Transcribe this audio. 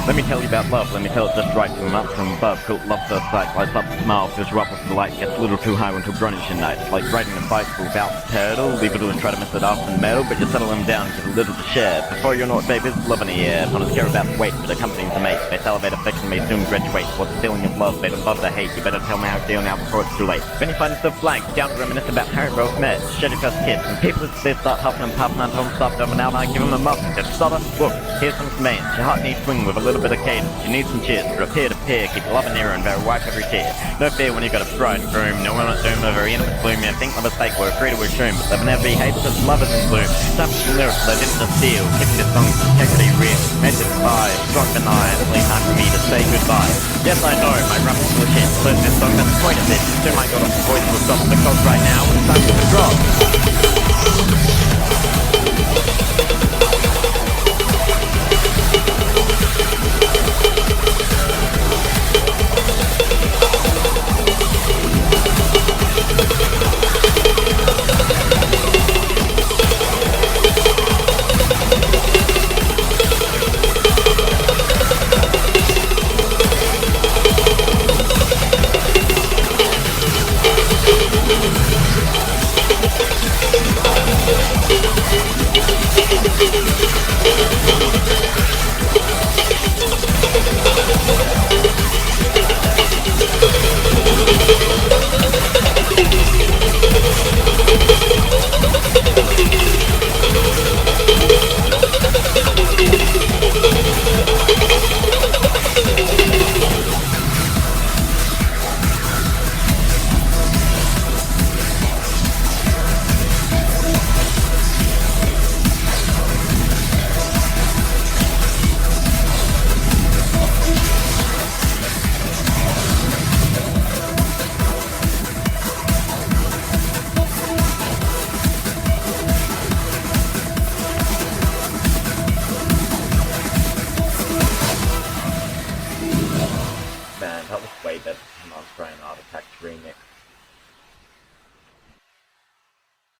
Let me tell you about love, let me tell it just right from up from above. Cool love first sight, lights up the smile, fills you up with the light, gets a little too high until grunge your night. Like riding a bicycle without the pedal, leave it and try to miss it off in the metal, but you settle them down, give a little to share. Before you know it, babe, it's love in the air. Punters care about the weight, but accompanying the mate. They salivate affection may soon graduate. What's the feeling of love, babe, above the hate? You better tell me how you feel now before it's too late. When you find yourself blank, down to reminisce about how you both met. Shed your first kiss, and people they start huffing and puffing until them stopped over now, and I give them a muffin. Just stutter, look, here's some commands. Your heart needs swing with a little bit of cadence. You need some cheers, from peer to peer, keep love and air and bear wipe every tear. No fear when you got a bride and groom, no one at doom over intimate gloom. You think love is fake, we're free to assume, but there will never be hate because love is in bloom. Some lyrics they didn't just steal, kicking the songs integrity real. Made it by, struck the night, only time for me to say goodbye. Yes, I know, my rap is full of shit, but this song that's the point of it. Soon my god, the voice will stop because right now it's time to drop. Man, that was way better than Australian Art Attack remix.